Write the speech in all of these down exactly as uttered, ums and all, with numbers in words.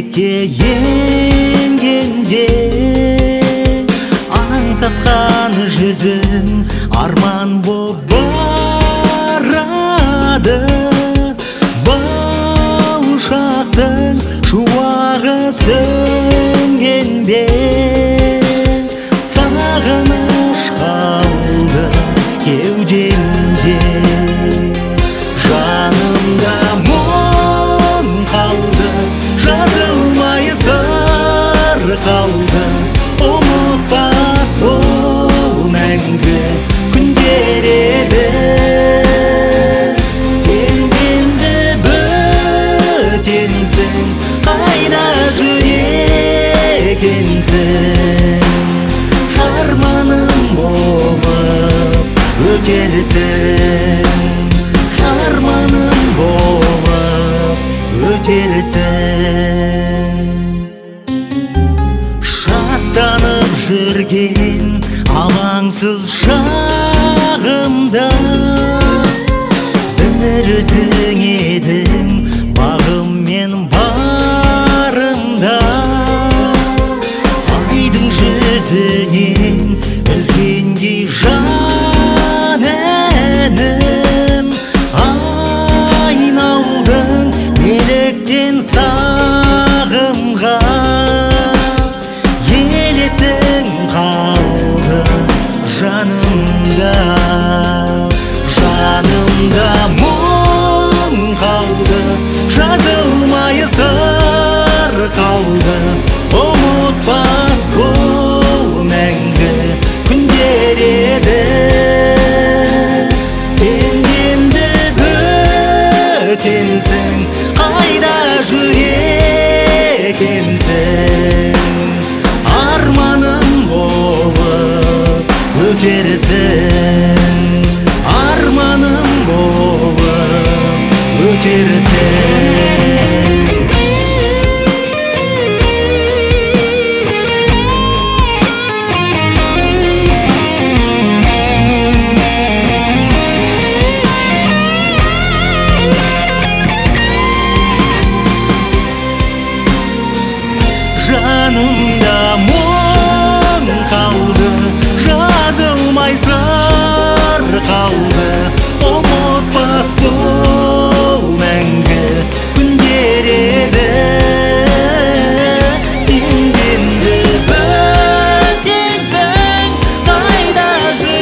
биікке енгенде аңсатқан жүзің арман боп барады. Бал шақтың шуағы сөнгенде сағыныш қалды кеудемде. Жанымда мұң қалды, жазылмай сыр қалды. Ұмытпас бұл мәңгі күндер еді. Сен енді бөтенсің, қайда жүр екенсің? Арманым болып өтерсің, арманым болып өтерсің. Шаттанып жүрген алаңсыз шағымда бір өзің едің бағым мен барымда. Айдың жүзінен үзгендей жан әнім, айналдың неліктен сағымға. Елесің қалды жанымда, жанымда мұң қалды, жазылмай сыр қалды. Ұмытпас бұл мәңгі күндер еді. Сен енді бөтенсің, қайда жүр екенсің? Арманым болып өтерсің, арманым болып өтерсің. Жанымда мұң қалды, жазылмай сыр қалды. Ұмытпас бұл мәңгі күндер еді. Сен енді бөтенсің, қайда жүр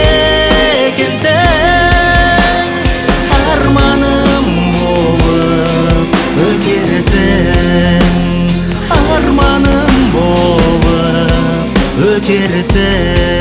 екенсің? Арманым болып өтерсің, арманым болып өтерсің.